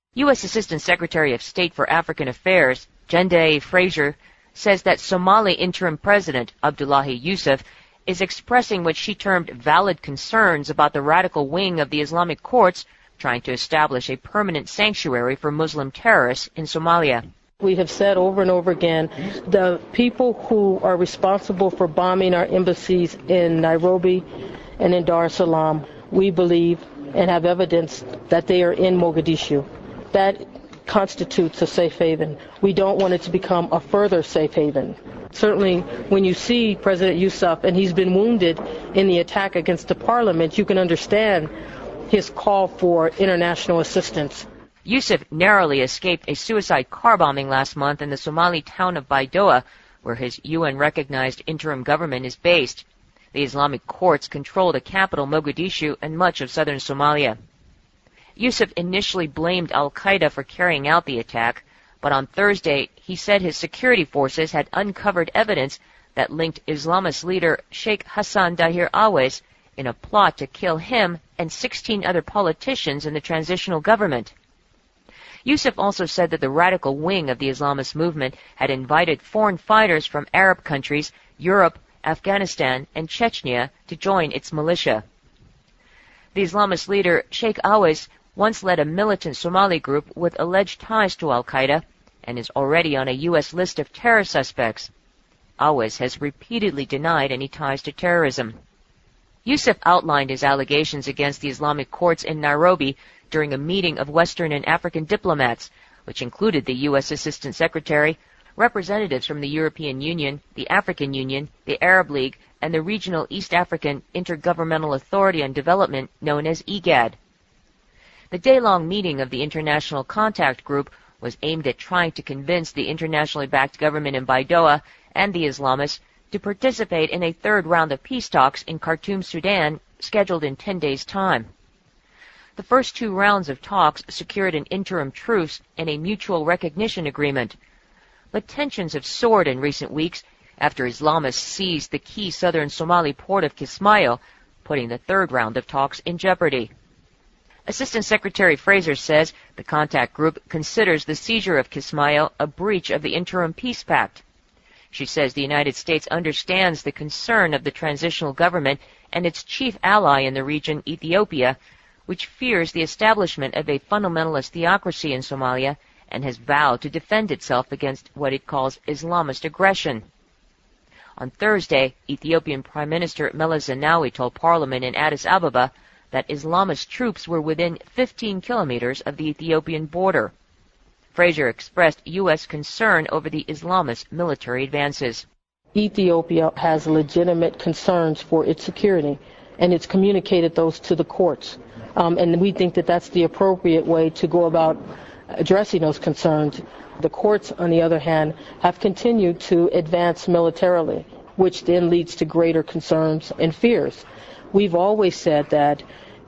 U.S. Assistant Secretary of State for African Affairs, Jende Fraser, says that Somali interim president Abdullahi Yusuf is expressing what she termed valid concerns about the radical wing of the Islamic courts trying to establish a permanent sanctuary for Muslim terrorists in Somalia. We have said over and over again, the people who are responsible for bombing our embassies in Nairobi and in Dar es Salaam, we believe and have evidence that they are in Mogadishu. That constitutes a safe haven. We don't want it to become a further safe haven. Certainly, when you see President Yusuf and he's been wounded in the attack against the parliament, you can understand his call for international assistance. Yusuf narrowly escaped a suicide car bombing last month in the Somali town of Baidoa, where his UN-recognized interim government is based. The Islamic courts control the capital, Mogadishu, and much of southern Somalia. Yusuf initially blamed al-Qaeda for carrying out the attack, but on Thursday he said his security forces had uncovered evidence that linked Islamist leader Sheikh Hassan Dahir Awais in a plot to kill him and 16 other politicians in the transitional government. Yusuf also said that the radical wing of the Islamist movement had invited foreign fighters from Arab countries, Europe, Afghanistan, and Chechnya to join its militia. The Islamist leader Sheikh Awais once led a militant Somali group with alleged ties to al-Qaeda and is already on a U.S. list of terror suspects. Awais has repeatedly denied any ties to terrorism. Yusuf outlined his allegations against the Islamic courts in Nairobi during a meeting of Western and African diplomats, which included the U.S. Assistant Secretary, representatives from the European Union, the African Union, the Arab League, and the Regional East African Intergovernmental Authority on Development, known as IGAD. The day-long meeting of the International Contact Group was aimed at trying to convince the internationally backed government in Baidoa and the Islamists to participate in a third round of peace talks in Khartoum, Sudan, scheduled in 10 days' time. The first two rounds of talks secured an interim truce and a mutual recognition agreement. But tensions have soared in recent weeks after Islamists seized the key southern Somali port of Kismayo, putting the third round of talks in jeopardy. Assistant Secretary Fraser says the contact group considers the seizure of Kismayo a breach of the interim peace pact. She says the United States understands the concern of the transitional government and its chief ally in the region, Ethiopia, which fears the establishment of a fundamentalist theocracy in Somalia and has vowed to defend itself against what it calls Islamist aggression. On Thursday, Ethiopian Prime Minister Meles Zenawi told Parliament in Addis Ababa that Islamist troops were within 15 kilometers of the Ethiopian border. Fraser expressed U.S. concern over the Islamist military advances. Ethiopia has legitimate concerns for its security, and it's communicated those to the courts. And we think that that's the appropriate way to go about addressing those concerns. The courts, on the other hand, have continued to advance militarily, which then leads to greater concerns and fears. We've always said that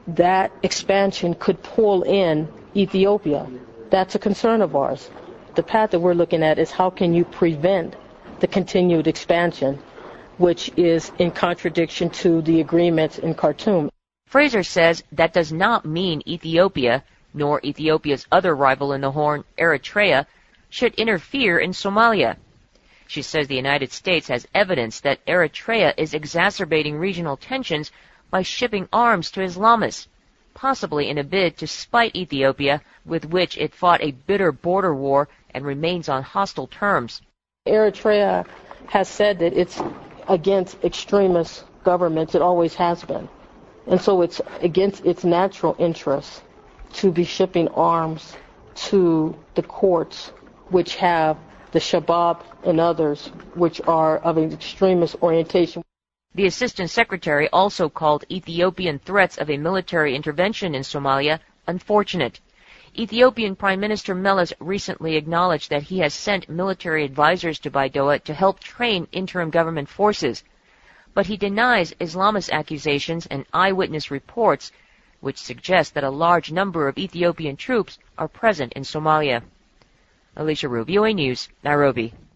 expansion could pull in Ethiopia. That's a concern of ours. The path that we're looking at is how can you prevent the continued expansion, which is in contradiction to the agreements in Khartoum. Fraser says that does not mean Ethiopia, nor Ethiopia's other rival in the Horn, Eritrea, should interfere in Somalia. She says the United States has evidence that Eritrea is exacerbating regional tensions by shipping arms to Islamists, possibly in a bid to spite Ethiopia, with which it fought a bitter border war and remains on hostile terms. Eritrea has said that it's against extremist governments. It always has been. And so it's against its natural interests to be shipping arms to the courts, which have the Shabab and others, which are of an extremist orientation. The Assistant Secretary also called Ethiopian threats of a military intervention in Somalia unfortunate. Ethiopian Prime Minister Meles recently acknowledged that he has sent military advisors to Baidoa to help train interim government forces. But he denies Islamist accusations and eyewitness reports, which suggest that a large number of Ethiopian troops are present in Somalia. Alicia Rubio, VOA News, Nairobi.